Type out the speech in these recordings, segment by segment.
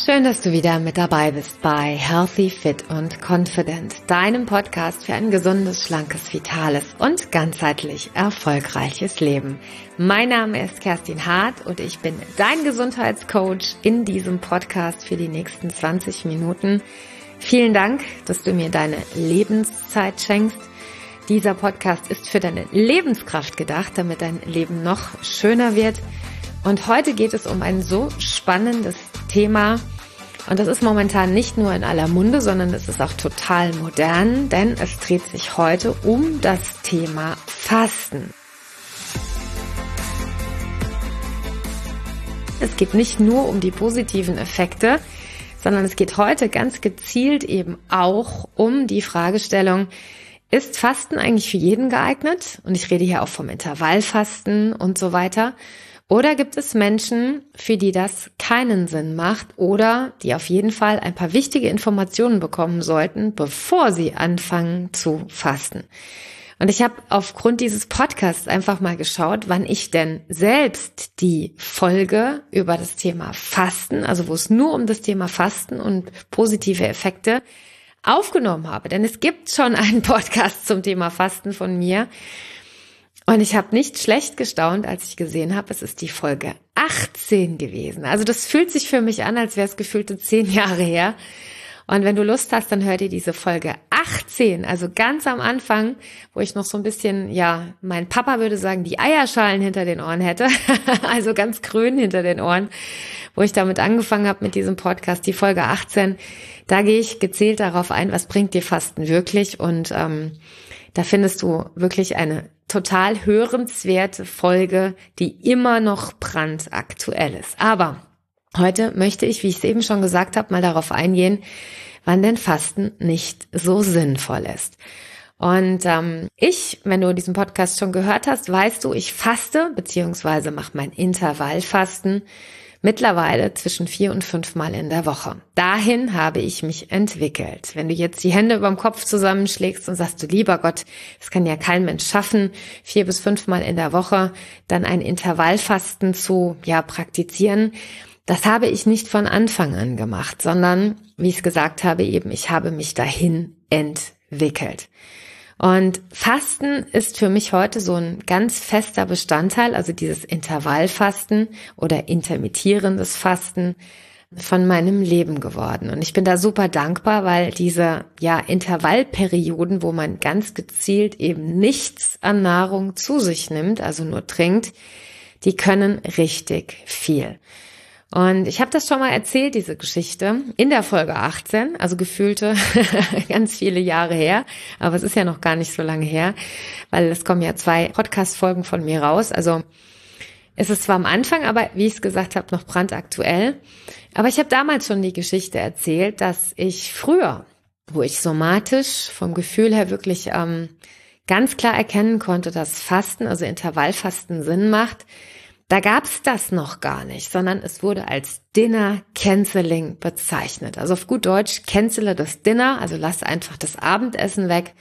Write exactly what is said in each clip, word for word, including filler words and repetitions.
Schön, dass du wieder mit dabei bist bei Healthy, Fit und Confident, deinem Podcast für ein gesundes, schlankes, vitales und ganzheitlich erfolgreiches Leben. Mein Name ist Kerstin Hart und ich bin dein Gesundheitscoach in diesem Podcast für die nächsten zwanzig Minuten. Vielen Dank, dass du mir deine Lebenszeit schenkst. Dieser Podcast ist für deine Lebenskraft gedacht, damit dein Leben noch schöner wird. Und heute geht es um ein so spannendes Thema. Und das ist momentan nicht nur in aller Munde, sondern es ist auch total modern, denn es dreht sich heute um das Thema Fasten. Es geht nicht nur um die positiven Effekte, sondern es geht heute ganz gezielt eben auch um die Fragestellung, ist Fasten eigentlich für jeden geeignet? Und ich rede hier auch vom Intervallfasten und so weiter. Oder gibt es Menschen, für die das keinen Sinn macht oder die auf jeden Fall ein paar wichtige Informationen bekommen sollten, bevor sie anfangen zu fasten? Und ich habe aufgrund dieses Podcasts einfach mal geschaut, wann ich denn selbst die Folge über das Thema Fasten, also wo es nur um das Thema Fasten und positive Effekte aufgenommen habe. Denn es gibt schon einen Podcast zum Thema Fasten von mir. Und ich habe nicht schlecht gestaunt, als ich gesehen habe, es ist die Folge achtzehn gewesen. Also das fühlt sich für mich an, als wäre es gefühlte zehn Jahre her. Und wenn du Lust hast, dann hör dir diese Folge achtzehn, also ganz am Anfang, wo ich noch so ein bisschen, ja, mein Papa würde sagen, die Eierschalen hinter den Ohren hätte, also ganz grün hinter den Ohren, wo ich damit angefangen habe mit diesem Podcast, die Folge achtzehn. Da gehe ich gezielt darauf ein, was bringt dir Fasten wirklich, und ähm, da findest du wirklich eine total hörenswerte Folge, die immer noch brandaktuell ist. Aber heute möchte ich, wie ich es eben schon gesagt habe, mal darauf eingehen, wann denn Fasten nicht so sinnvoll ist. Und ähm, ich, wenn du diesen Podcast schon gehört hast, weißt du, ich faste beziehungsweise mache mein Intervallfasten mittlerweile zwischen vier und fünf Mal in der Woche. Dahin habe ich mich entwickelt. Wenn du jetzt die Hände überm Kopf zusammenschlägst und sagst, du lieber Gott, das kann ja kein Mensch schaffen, vier bis fünf Mal in der Woche dann ein Intervallfasten zu, ja, praktizieren. Das habe ich nicht von Anfang an gemacht, sondern, wie ich es gesagt habe, eben, ich habe mich dahin entwickelt. Und Fasten ist für mich heute so ein ganz fester Bestandteil, also dieses Intervallfasten oder intermittierendes Fasten von meinem Leben geworden. Und ich bin da super dankbar, weil diese, ja, Intervallperioden, wo man ganz gezielt eben nichts an Nahrung zu sich nimmt, also nur trinkt, die können richtig viel. Und ich habe das schon mal erzählt, diese Geschichte, in der Folge achtzehn, also gefühlte ganz viele Jahre her, aber es ist ja noch gar nicht so lange her, weil es kommen ja zwei Podcast-Folgen von mir raus. Also es ist zwar am Anfang, aber wie ich es gesagt habe, noch brandaktuell. Aber ich habe damals schon die Geschichte erzählt, dass ich früher, wo ich somatisch vom Gefühl her wirklich ähm, ganz klar erkennen konnte, dass Fasten, also Intervallfasten, Sinn macht, da gab's das noch gar nicht, sondern es wurde als Dinner Canceling bezeichnet. Also auf gut Deutsch, cancele das Dinner, also lass einfach das Abendessen weg.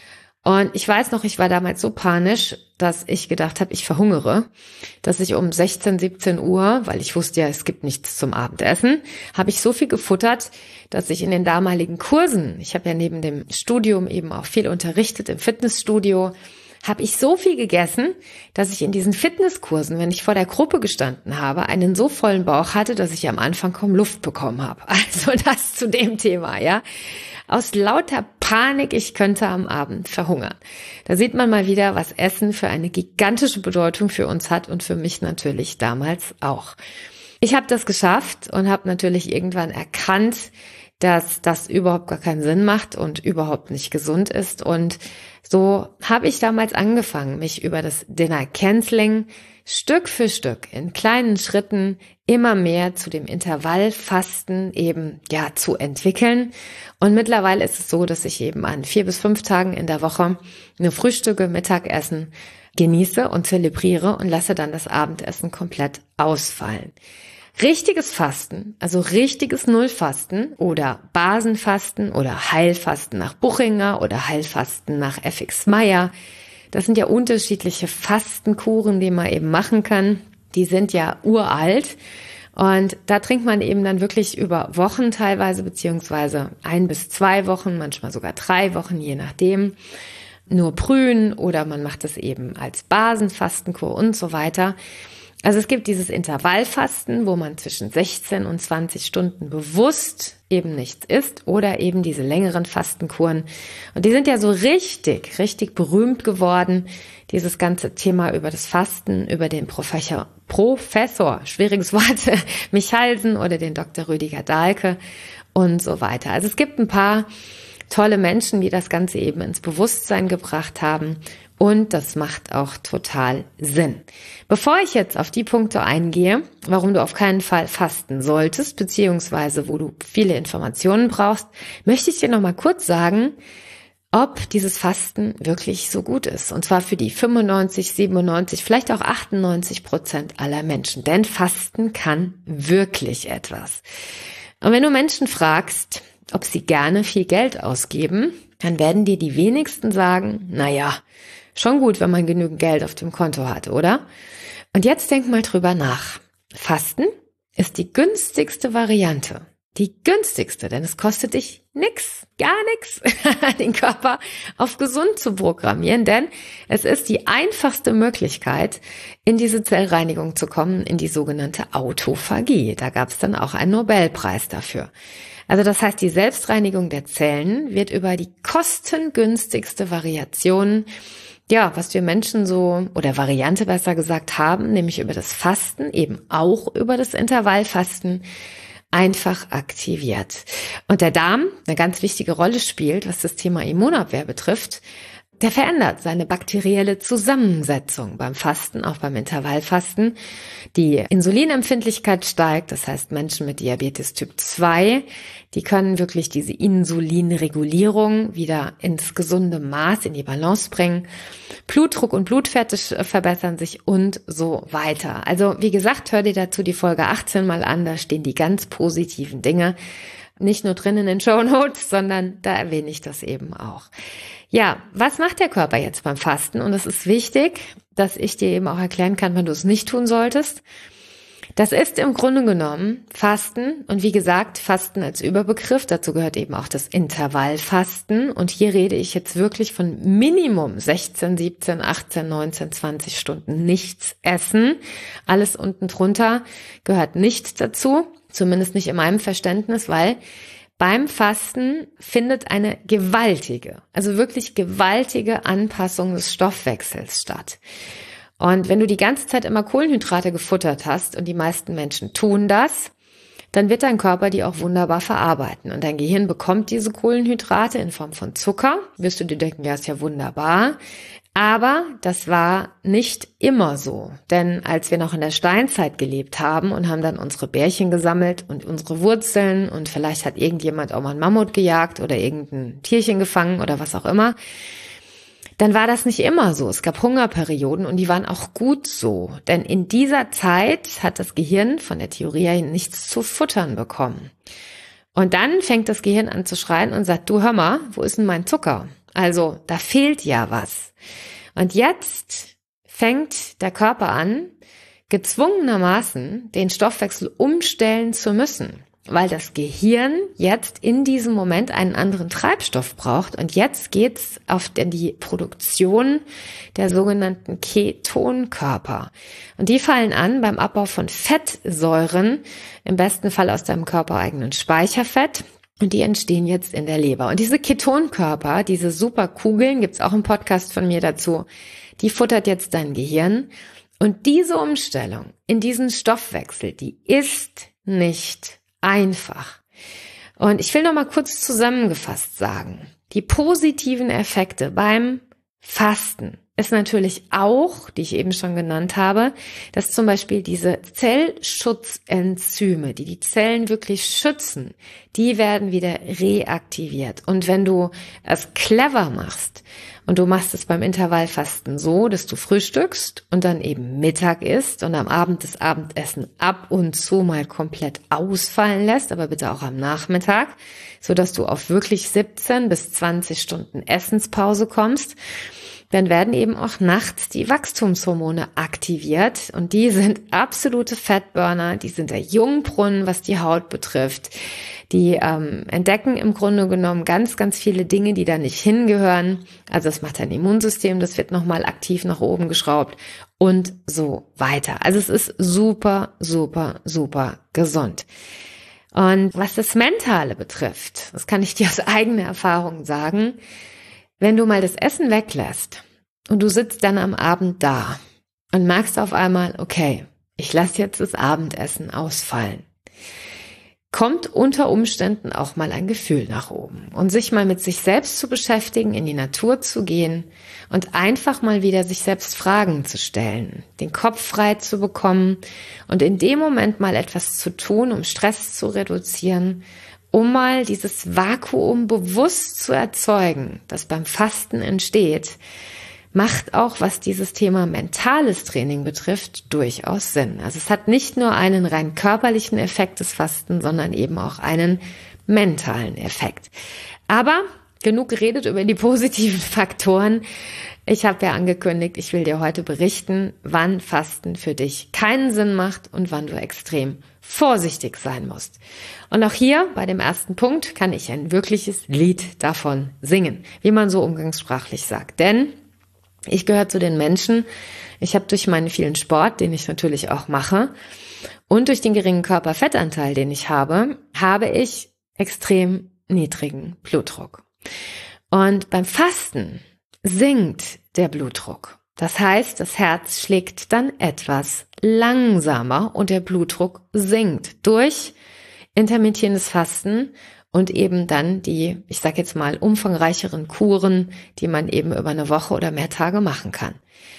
Und ich weiß noch, ich war damals so panisch, dass ich gedacht habe, ich verhungere, dass ich um sechzehn, siebzehn Uhr, weil ich wusste ja, es gibt nichts zum Abendessen, habe ich so viel gefuttert, dass ich in den damaligen Kursen, ich habe ja neben dem Studium eben auch viel unterrichtet im Fitnessstudio, habe ich so viel gegessen, dass ich in diesen Fitnesskursen, wenn ich vor der Gruppe gestanden habe, einen so vollen Bauch hatte, dass ich am Anfang kaum Luft bekommen habe. Also das zu dem Thema, ja. Aus lauter Panik, ich könnte am Abend verhungern. Da sieht man mal wieder, was Essen für eine gigantische Bedeutung für uns hat und für mich natürlich damals auch. Ich habe das geschafft und habe natürlich irgendwann erkannt, dass das überhaupt gar keinen Sinn macht und überhaupt nicht gesund ist. Und so habe ich damals angefangen, mich über das Dinner Canceling Stück für Stück in kleinen Schritten immer mehr zu dem Intervallfasten eben ja zu entwickeln. Und mittlerweile ist es so, dass ich eben an vier bis fünf Tagen in der Woche eine Frühstücke, Mittagessen genieße und zelebriere und lasse dann das Abendessen komplett ausfallen. Richtiges Fasten, also richtiges Nullfasten oder Basenfasten oder Heilfasten nach Buchinger oder Heilfasten nach F X Meyer, das sind ja unterschiedliche Fastenkuren, die man eben machen kann. Die sind ja uralt Und da trinkt man eben dann wirklich über Wochen teilweise, beziehungsweise ein bis zwei Wochen, manchmal sogar drei Wochen, je nachdem, nur Brühen oder man macht es eben als Basenfastenkur und so weiter. Also es gibt dieses Intervallfasten, wo man zwischen sechzehn und zwanzig Stunden bewusst eben nichts isst oder eben diese längeren Fastenkuren. Und die sind ja so richtig, richtig berühmt geworden, dieses ganze Thema über das Fasten, über den Professor, Professor, schwieriges Wort, Michalsen oder den Doktor Rüdiger Dahlke und so weiter. Also es gibt ein paar tolle Menschen, die das Ganze eben ins Bewusstsein gebracht haben. Und das macht auch total Sinn. Bevor ich jetzt auf die Punkte eingehe, warum du auf keinen Fall fasten solltest, beziehungsweise wo du viele Informationen brauchst, möchte ich dir noch mal kurz sagen, ob dieses Fasten wirklich so gut ist. Und zwar für die fünfundneunzig, siebenundneunzig, vielleicht auch achtundneunzig Prozent aller Menschen. Denn Fasten kann wirklich etwas. Und wenn du Menschen fragst, ob sie gerne viel Geld ausgeben, dann werden dir die wenigsten sagen, naja, schon gut, wenn man genügend Geld auf dem Konto hat, oder? Und jetzt denk mal drüber nach. Fasten ist die günstigste Variante. Die günstigste, denn es kostet dich nix, gar nix, den Körper auf gesund zu programmieren, denn es ist die einfachste Möglichkeit, in diese Zellreinigung zu kommen, in die sogenannte Autophagie. Da gab es dann auch einen Nobelpreis dafür. Also das heißt, die Selbstreinigung der Zellen wird über die kostengünstigste Variation, ja, was wir Menschen so, oder Variante besser gesagt haben, nämlich über das Fasten, eben auch über das Intervallfasten, einfach aktiviert. Und der Darm eine ganz wichtige Rolle spielt, was das Thema Immunabwehr betrifft. Der verändert seine bakterielle Zusammensetzung beim Fasten, auch beim Intervallfasten. Die Insulinempfindlichkeit steigt, das heißt Menschen mit Diabetes Typ zwei, die können wirklich diese Insulinregulierung wieder ins gesunde Maß, in die Balance bringen. Blutdruck und Blutwerte verbessern sich und so weiter. Also wie gesagt, hör dir dazu die Folge achtzehn mal an, da stehen die ganz positiven Dinge. Nicht nur drin in den Shownotes, sondern da erwähne ich das eben auch. Ja, was macht der Körper jetzt beim Fasten? Und es ist wichtig, dass ich dir eben auch erklären kann, wann du es nicht tun solltest. Das ist im Grunde genommen Fasten und wie gesagt, Fasten als Überbegriff. Dazu gehört eben auch das Intervallfasten. Und hier rede ich jetzt wirklich von Minimum sechzehn, siebzehn, achtzehn, neunzehn, zwanzig Stunden nichts essen. Alles unten drunter gehört nicht dazu, zumindest nicht in meinem Verständnis, weil beim Fasten findet eine gewaltige, also wirklich gewaltige Anpassung des Stoffwechsels statt. Und wenn du die ganze Zeit immer Kohlenhydrate gefuttert hast, und die meisten Menschen tun das, dann wird dein Körper die auch wunderbar verarbeiten. Und dein Gehirn bekommt diese Kohlenhydrate in Form von Zucker. Wirst du dir denken, ja, ist ja wunderbar. Aber das war nicht immer so. Denn als wir noch in der Steinzeit gelebt haben und haben dann unsere Bärchen gesammelt und unsere Wurzeln und vielleicht hat irgendjemand auch mal einen Mammut gejagt oder irgendein Tierchen gefangen oder was auch immer, dann war das nicht immer so. Es gab Hungerperioden und die waren auch gut so. Denn in dieser Zeit hat das Gehirn von der Theorie her nichts zu futtern bekommen. Und dann fängt das Gehirn an zu schreien und sagt, du hör mal, wo ist denn mein Zucker? Also da fehlt ja was. Und jetzt fängt der Körper an, gezwungenermaßen den Stoffwechsel umstellen zu müssen, weil das Gehirn jetzt in diesem Moment einen anderen Treibstoff braucht. Und jetzt geht's auf die Produktion der sogenannten Ketonkörper. Und die fallen an beim Abbau von Fettsäuren, im besten Fall aus deinem körpereigenen Speicherfett. Und die entstehen jetzt in der Leber. Und diese Ketonkörper, diese Superkugeln, gibt's auch einen Podcast von mir dazu, die futtert jetzt dein Gehirn. Und diese Umstellung in diesen Stoffwechsel, die ist nicht einfach. Und ich will noch mal kurz zusammengefasst sagen, die positiven Effekte beim Fasten ist natürlich auch, die ich eben schon genannt habe, dass zum Beispiel diese Zellschutzenzyme, die die Zellen wirklich schützen, die werden wieder reaktiviert. Und wenn du es clever machst und du machst es beim Intervallfasten so, dass du frühstückst und dann eben Mittag isst und am Abend das Abendessen ab und zu mal komplett ausfallen lässt, aber bitte auch am Nachmittag, so dass du auf wirklich siebzehn bis zwanzig Stunden Essenspause kommst, dann werden eben auch nachts die Wachstumshormone aktiviert und die sind absolute Fettburner, die sind der Jungbrunnen, was die Haut betrifft. Die ähm, entdecken im Grunde genommen ganz, ganz viele Dinge, die da nicht hingehören. Also das macht dein Immunsystem, das wird nochmal aktiv nach oben geschraubt und so weiter. Also es ist super, super, super gesund. Und was das Mentale betrifft, das kann ich dir aus eigener Erfahrung sagen, wenn du mal das Essen weglässt und du sitzt dann am Abend da und merkst auf einmal, okay, ich lasse jetzt das Abendessen ausfallen, kommt unter Umständen auch mal ein Gefühl nach oben. Und sich mal mit sich selbst zu beschäftigen, in die Natur zu gehen und einfach mal wieder sich selbst Fragen zu stellen, den Kopf frei zu bekommen und in dem Moment mal etwas zu tun, um Stress zu reduzieren, um mal dieses Vakuum bewusst zu erzeugen, das beim Fasten entsteht, macht auch, was dieses Thema mentales Training betrifft, durchaus Sinn. Also es hat nicht nur einen rein körperlichen Effekt des Fasten, sondern eben auch einen mentalen Effekt. Aber genug geredet über die positiven Faktoren. Ich habe ja angekündigt, ich will dir heute berichten, wann Fasten für dich keinen Sinn macht und wann du extrem vorsichtig sein musst. Und auch hier bei dem ersten Punkt kann ich ein wirkliches Lied davon singen, wie man so umgangssprachlich sagt. Denn ich gehöre zu den Menschen, ich habe durch meinen vielen Sport, den ich natürlich auch mache, und durch den geringen Körperfettanteil, den ich habe, habe ich extrem niedrigen Blutdruck. Und beim Fasten sinkt der Blutdruck. Das heißt, das Herz schlägt dann etwas langsamer und der Blutdruck sinkt durch intermittierendes Fasten und eben dann die, ich sage jetzt mal, umfangreicheren Kuren, die man eben über eine Woche oder mehr Tage machen kann.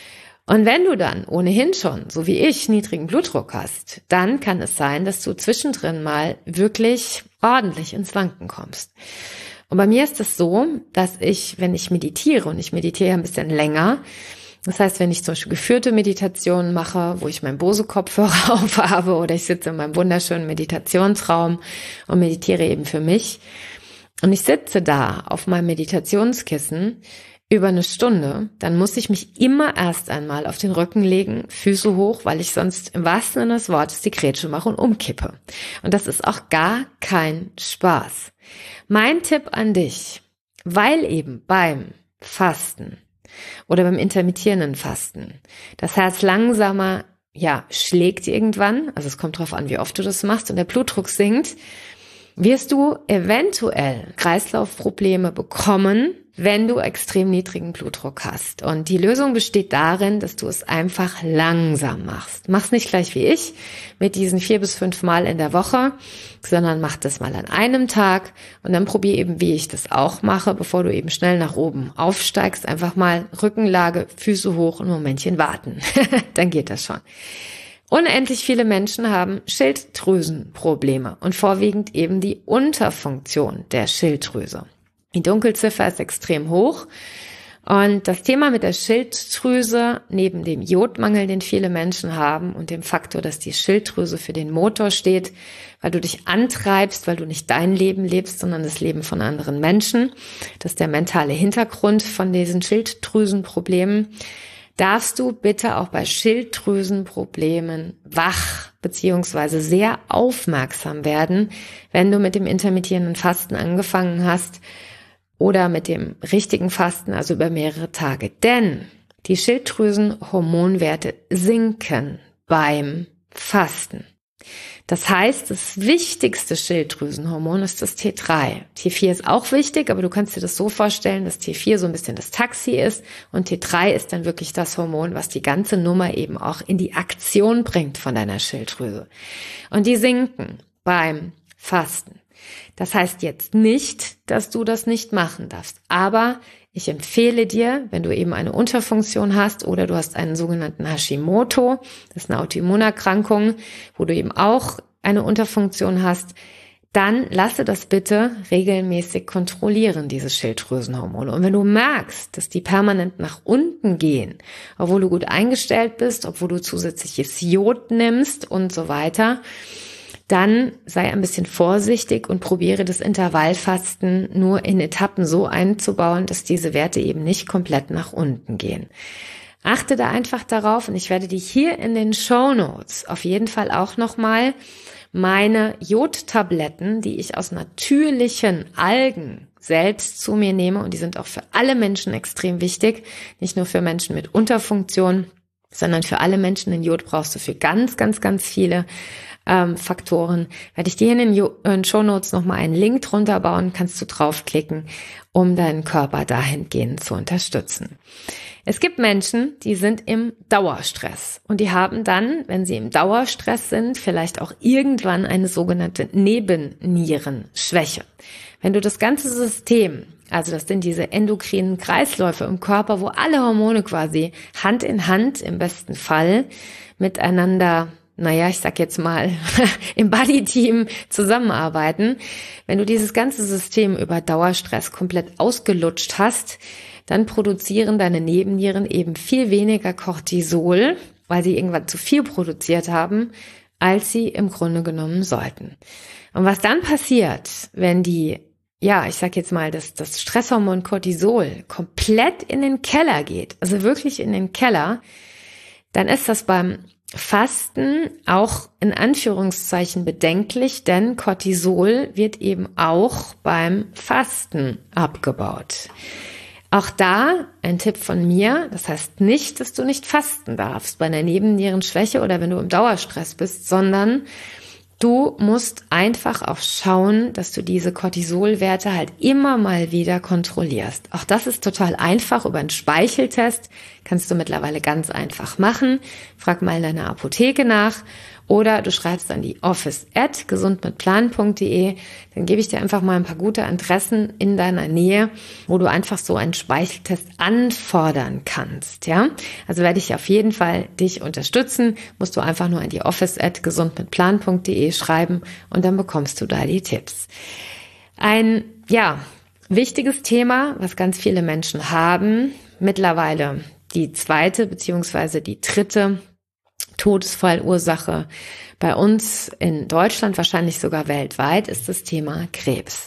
Und wenn du dann ohnehin schon, so wie ich, niedrigen Blutdruck hast, dann kann es sein, dass du zwischendrin mal wirklich ordentlich ins Wanken kommst. Und bei mir ist es so, dass ich, wenn ich meditiere, und ich meditiere ein bisschen länger, das heißt, wenn ich zum Beispiel geführte Meditationen mache, wo ich meinen Bose-Kopfhörer auf habe oder ich sitze in meinem wunderschönen Meditationsraum und meditiere eben für mich und ich sitze da auf meinem Meditationskissen über eine Stunde, dann muss ich mich immer erst einmal auf den Rücken legen, Füße hoch, weil ich sonst im wahrsten Sinne des Wortes die Grätsche mache und umkippe. Und das ist auch gar kein Spaß. Mein Tipp an dich, weil eben beim Fasten oder beim intermittierenden Fasten das Herz langsamer, ja, schlägt irgendwann, also es kommt drauf an, wie oft du das machst und der Blutdruck sinkt, wirst du eventuell Kreislaufprobleme bekommen, wenn du extrem niedrigen Blutdruck hast. Und die Lösung besteht darin, dass du es einfach langsam machst. Mach's nicht gleich wie ich mit diesen vier bis fünf Mal in der Woche, sondern mach das mal an einem Tag und dann probier eben, wie ich das auch mache, bevor du eben schnell nach oben aufsteigst. Einfach mal Rückenlage, Füße hoch und ein Momentchen warten. Dann geht das schon. Unendlich viele Menschen haben Schilddrüsenprobleme und vorwiegend eben die Unterfunktion der Schilddrüse. Die Dunkelziffer ist extrem hoch und das Thema mit der Schilddrüse, neben dem Jodmangel, den viele Menschen haben und dem Faktor, dass die Schilddrüse für den Motor steht, weil du dich antreibst, weil du nicht dein Leben lebst, sondern das Leben von anderen Menschen. Das ist der mentale Hintergrund von diesen Schilddrüsenproblemen. Darfst du bitte auch bei Schilddrüsenproblemen wach beziehungsweise sehr aufmerksam werden, wenn du mit dem intermittierenden Fasten angefangen hast oder mit dem richtigen Fasten, also über mehrere Tage. Denn die Schilddrüsenhormonwerte sinken beim Fasten. Das heißt, das wichtigste Schilddrüsenhormon ist das T drei. T vier ist auch wichtig, aber du kannst dir das so vorstellen, dass T vier so ein bisschen das Taxi ist und T drei ist dann wirklich das Hormon, was die ganze Nummer eben auch in die Aktion bringt von deiner Schilddrüse. Und die sinken beim Fasten. Das heißt jetzt nicht, dass du das nicht machen darfst, aber ich empfehle dir, wenn du eben eine Unterfunktion hast oder du hast einen sogenannten Hashimoto, das ist eine Autoimmunerkrankung, wo du eben auch eine Unterfunktion hast, dann lasse das bitte regelmäßig kontrollieren, diese Schilddrüsenhormone. Und wenn du merkst, dass die permanent nach unten gehen, obwohl du gut eingestellt bist, obwohl du zusätzliches Jod nimmst und so weiter, dann sei ein bisschen vorsichtig und probiere das Intervallfasten nur in Etappen so einzubauen, dass diese Werte eben nicht komplett nach unten gehen. Achte da einfach darauf, und ich werde dich hier in den Shownotes auf jeden Fall auch nochmal meine Jodtabletten, die ich aus natürlichen Algen selbst zu mir nehme, und die sind auch für alle Menschen extrem wichtig, nicht nur für Menschen mit Unterfunktion, sondern für alle Menschen. Den Jod brauchst du für ganz, ganz, ganz viele ähm, Faktoren. Werde ich dir in den jo- in Shownotes nochmal einen Link drunter bauen, kannst du draufklicken, um deinen Körper dahingehend zu unterstützen. Es gibt Menschen, die sind im Dauerstress und die haben dann, wenn sie im Dauerstress sind, vielleicht auch irgendwann eine sogenannte Nebennierenschwäche. Wenn du das ganze System, also das sind diese endokrinen Kreisläufe im Körper, wo alle Hormone quasi Hand in Hand im besten Fall miteinander, naja, ich sag jetzt mal, im Buddy-Team zusammenarbeiten. Wenn du dieses ganze System über Dauerstress komplett ausgelutscht hast, dann produzieren deine Nebennieren eben viel weniger Cortisol, weil sie irgendwann zu viel produziert haben, als sie im Grunde genommen sollten. Und was dann passiert, wenn die, ja, ich sag jetzt mal, dass das Stresshormon Cortisol komplett in den Keller geht, also wirklich in den Keller, dann ist das beim Fasten auch in Anführungszeichen bedenklich, denn Cortisol wird eben auch beim Fasten abgebaut. Auch da ein Tipp von mir, das heißt nicht, dass du nicht fasten darfst bei einer Nebennierenschwäche oder wenn du im Dauerstress bist, sondern du musst einfach auch schauen, dass du diese Cortisolwerte halt immer mal wieder kontrollierst. Auch das ist total einfach über einen Speicheltest, kannst du mittlerweile ganz einfach machen. Frag mal in deiner Apotheke nach oder du schreibst an die office at gesundmitplan punkt de, dann gebe ich dir einfach mal ein paar gute Adressen in deiner Nähe, wo du einfach so einen Speicheltest anfordern kannst, ja? Also werde ich auf jeden Fall dich unterstützen, musst du einfach nur an die office at gesundmitplan punkt de schreiben und dann bekommst du da die Tipps. Ein, ja, wichtiges Thema, was ganz viele Menschen haben, mittlerweile die zweite beziehungsweise die dritte Todesfallursache bei uns in Deutschland, wahrscheinlich sogar weltweit, ist das Thema Krebs.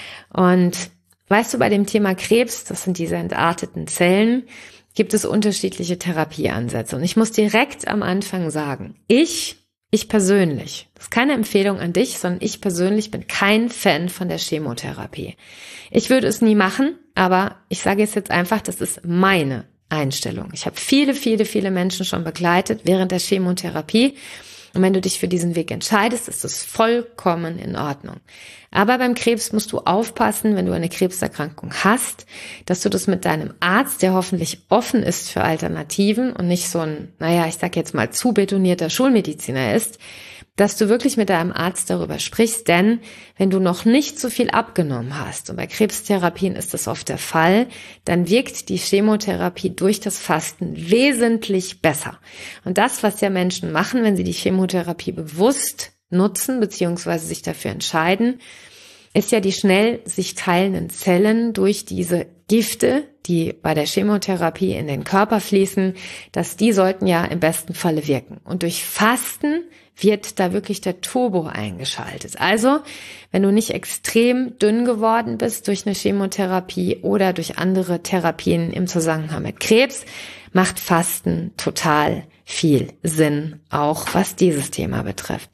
Und weißt du, bei dem Thema Krebs, das sind diese entarteten Zellen, gibt es unterschiedliche Therapieansätze. Und ich muss direkt am Anfang sagen, ich, ich persönlich, das ist keine Empfehlung an dich, sondern ich persönlich bin kein Fan von der Chemotherapie. Ich würde es nie machen, aber ich sage es jetzt einfach, das ist meine Einstellung. Ich habe viele, viele, viele Menschen schon begleitet während der Chemotherapie. Und wenn du dich für diesen Weg entscheidest, ist das vollkommen in Ordnung. Aber beim Krebs musst du aufpassen, wenn du eine Krebserkrankung hast, dass du das mit deinem Arzt, der hoffentlich offen ist für Alternativen und nicht so ein, naja, ich sag jetzt mal zu betonierter Schulmediziner ist, dass du wirklich mit deinem Arzt darüber sprichst, denn wenn du noch nicht so viel abgenommen hast, und bei Krebstherapien ist das oft der Fall, dann wirkt die Chemotherapie durch das Fasten wesentlich besser. Und das, was ja Menschen machen, wenn sie die Chemotherapie bewusst nutzen bzw. sich dafür entscheiden, ist ja die schnell sich teilenden Zellen durch diese Gifte, die bei der Chemotherapie in den Körper fließen, dass die sollten ja im besten Falle wirken. Und durch Fasten wird da wirklich der Turbo eingeschaltet. Also, wenn du nicht extrem dünn geworden bist durch eine Chemotherapie oder durch andere Therapien im Zusammenhang mit Krebs, macht Fasten total viel Sinn, auch was dieses Thema betrifft.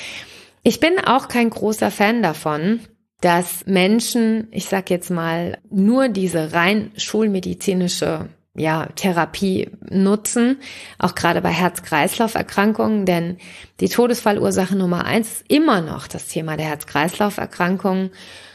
Ich bin auch kein großer Fan davon, dass Menschen, ich sag jetzt mal, nur diese rein schulmedizinische ja, Therapie nutzen, auch gerade bei Herz-Kreislauf-Erkrankungen, denn die Todesfallursache Nummer eins ist immer noch das Thema der Herz-Kreislauf-Erkrankungen.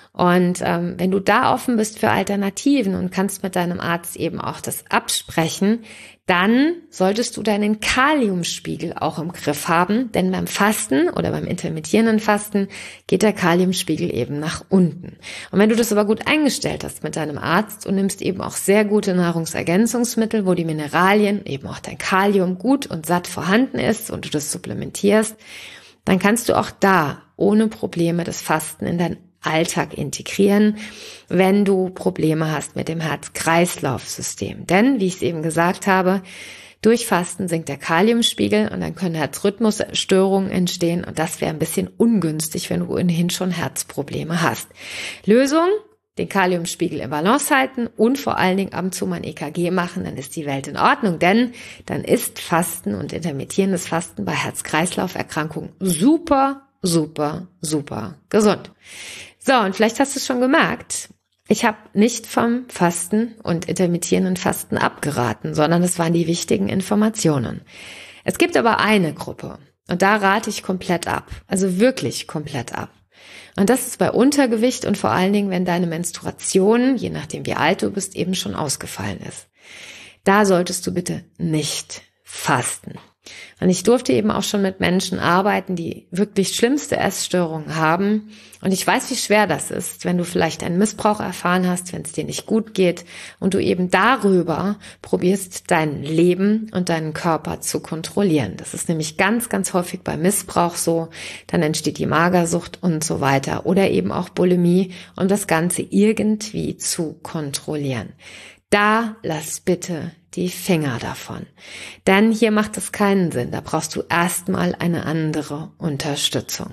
Und ähm, wenn du da offen bist für Alternativen und kannst mit deinem Arzt eben auch das absprechen, dann solltest du deinen Kaliumspiegel auch im Griff haben, denn beim Fasten oder beim intermittierenden Fasten geht der Kaliumspiegel eben nach unten. Und wenn du das aber gut eingestellt hast mit deinem Arzt und nimmst eben auch sehr gute Nahrungsergänzungsmittel, wo die Mineralien, eben auch dein Kalium gut und satt vorhanden ist und du das supplementierst, dann kannst du auch da ohne Probleme das Fasten in dein Alltag integrieren, wenn du Probleme hast mit dem Herz-Kreislauf-System. Denn, wie ich es eben gesagt habe, Durch Fasten sinkt der Kaliumspiegel und dann können Herzrhythmusstörungen entstehen und das wäre ein bisschen ungünstig, wenn du ohnehin schon Herzprobleme hast. Lösung: den Kaliumspiegel in Balance halten und vor allen Dingen ab und zu mal ein E K G machen, dann ist die Welt in Ordnung, denn dann ist Fasten und intermittierendes Fasten bei Herz-Kreislauf-Erkrankungen super, super, super gesund. So, und vielleicht hast du es schon gemerkt, ich habe nicht vom Fasten und intermittierenden Fasten abgeraten, sondern es waren die wichtigen Informationen. Es gibt aber eine Gruppe und da rate ich komplett ab, also wirklich komplett ab. Und das ist bei Untergewicht und vor allen Dingen, wenn deine Menstruation, je nachdem wie alt du bist, eben schon ausgefallen ist. Da solltest du bitte nicht fasten. Und ich durfte eben auch schon mit Menschen arbeiten, die wirklich schlimmste Essstörungen haben. Und ich weiß, wie schwer das ist, wenn du vielleicht einen Missbrauch erfahren hast, wenn es dir nicht gut geht und du eben darüber probierst, dein Leben und deinen Körper zu kontrollieren. Das ist nämlich ganz, ganz häufig bei Missbrauch so. Dann entsteht die Magersucht und so weiter oder eben auch Bulimie, um das Ganze irgendwie zu kontrollieren. Da lass bitte die Finger davon. Denn hier macht es keinen Sinn. Da brauchst du erstmal eine andere Unterstützung.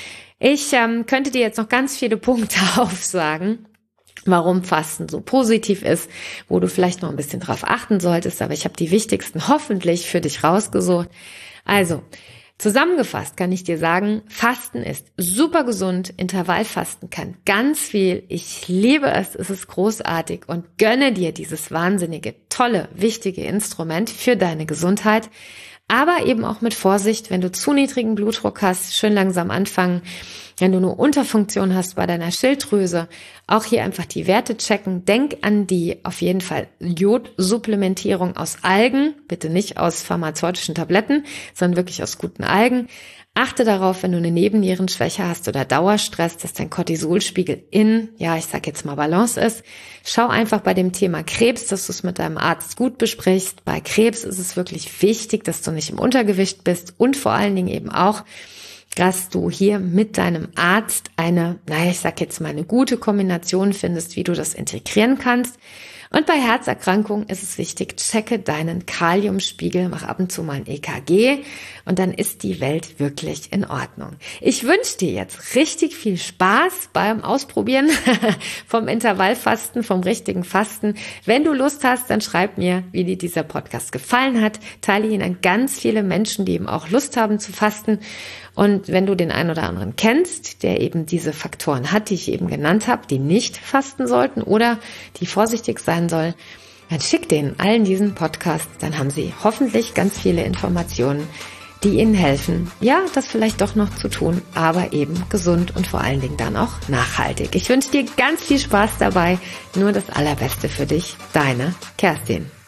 Ich ähm, könnte dir jetzt noch ganz viele Punkte aufsagen, warum Fasten so positiv ist, wo du vielleicht noch ein bisschen drauf achten solltest. Aber ich habe die wichtigsten hoffentlich für dich rausgesucht. Also, zusammengefasst kann ich dir sagen, Fasten ist super gesund, Intervallfasten kann ganz viel, ich liebe es, es ist großartig und gönne dir dieses wahnsinnige, tolle, wichtige Instrument für deine Gesundheit, aber eben auch mit Vorsicht, wenn du zu niedrigen Blutdruck hast, schön langsam anfangen, wenn du nur Unterfunktion hast bei deiner Schilddrüse, auch hier einfach die Werte checken. Denk an die auf jeden Fall Jodsupplementierung aus Algen, bitte nicht aus pharmazeutischen Tabletten, sondern wirklich aus guten Algen. Achte darauf, wenn du eine Nebennierenschwäche hast oder Dauerstress, dass dein Cortisolspiegel in, ja, ich sag jetzt mal Balance ist. Schau einfach bei dem Thema Krebs, dass du es mit deinem Arzt gut besprichst. Bei Krebs ist es wirklich wichtig, dass du nicht im Untergewicht bist und vor allen Dingen eben auch, dass du hier mit deinem Arzt eine, naja, ich sag jetzt mal eine gute Kombination findest, wie du das integrieren kannst. Und bei Herzerkrankungen ist es wichtig, checke deinen Kaliumspiegel, mach ab und zu mal ein E K G und dann ist die Welt wirklich in Ordnung. Ich wünsche dir jetzt richtig viel Spaß beim Ausprobieren vom Intervallfasten, vom richtigen Fasten. Wenn du Lust hast, dann schreib mir, wie dir dieser Podcast gefallen hat. Teile ihn an ganz viele Menschen, die eben auch Lust haben zu fasten. Und wenn du den einen oder anderen kennst, der eben diese Faktoren hat, die ich eben genannt habe, die nicht fasten sollten oder die vorsichtig sein sollen, dann schick denen allen diesen Podcast. Dann haben sie hoffentlich ganz viele Informationen, die ihnen helfen, ja, das vielleicht doch noch zu tun, aber eben gesund und vor allen Dingen dann auch nachhaltig. Ich wünsche dir ganz viel Spaß dabei. Nur das Allerbeste für dich. Deine Kerstin.